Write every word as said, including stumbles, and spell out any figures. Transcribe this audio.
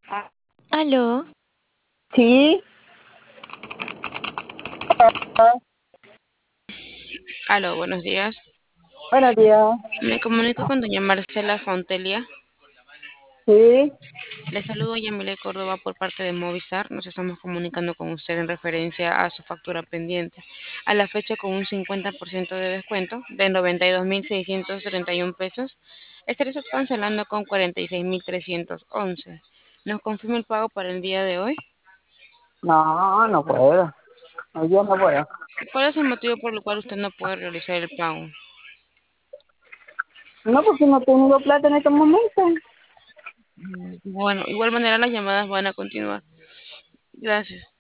Ah, Aló, sí, Aló, buenos días. buenos días. Me comunico con doña Marcela Fontelia. Sí, Le saludo a Yamile Córdoba por parte de Movistar. Nos estamos comunicando con usted en referencia a su factura pendiente. A la fecha con un cincuenta por ciento de descuento de noventa y dos mil seiscientos treinta y uno pesos. Estaría usted cancelando con cuarenta y seis mil trescientos once. ¿Nos confirma el pago para el día de hoy? no, no puedo. Hoy día no puedo. ¿Cuál es el motivo por el cual usted no puede realizar el pago? No, porque no tengo plata en estos momentos. Bueno, igual manera las llamadas van a continuar. Gracias.